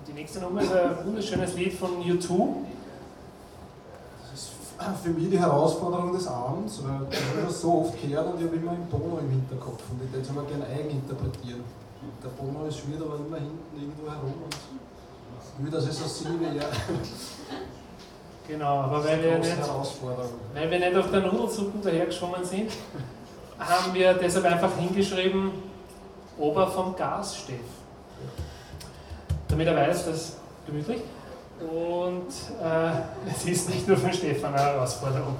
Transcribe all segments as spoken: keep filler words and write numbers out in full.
Die nächste Nummer ist ein wunderschönes Lied von U zwei. Das ist für mich die Herausforderung des Abends, weil ich habe das so oft gehört und ich habe immer einen Bono im Hinterkopf und ich würde es aber gerne eigen interpretieren. Der Bono ist schwierig, aber immer hinten irgendwo herum und ich will, dass es so singe wie er. Genau, aber weil wir, nicht, weil wir nicht auf der Nudelsuppe dahergeschwommen sind, haben wir deshalb einfach hingeschrieben, Ober vom Gas, Steff. Damit er weiß, dass es gemütlich und äh, es ist nicht nur für Stefan eine Herausforderung.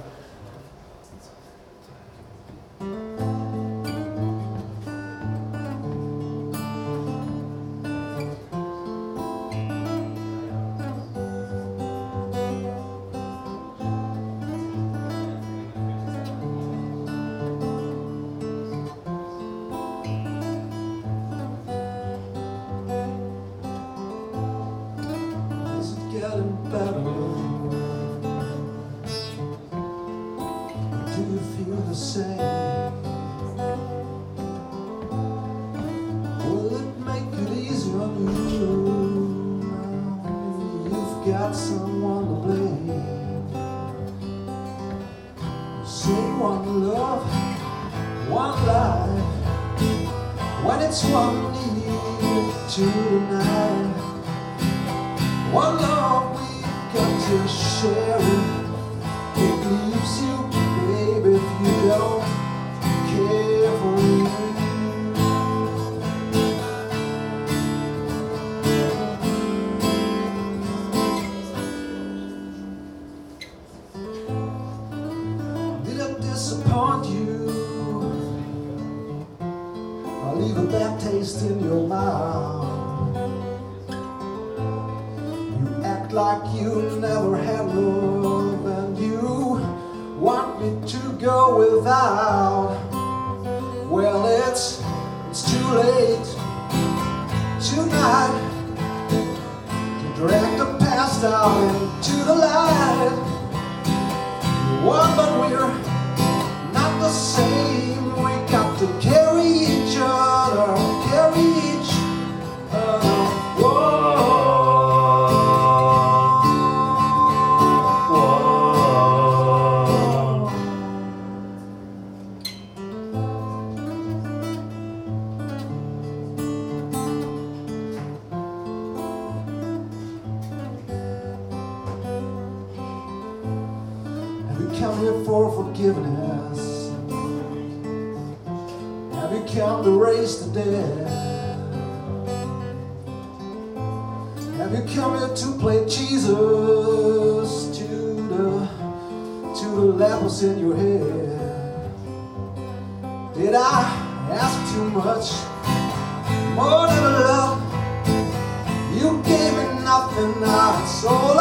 More than love, you gave me nothing, now it's all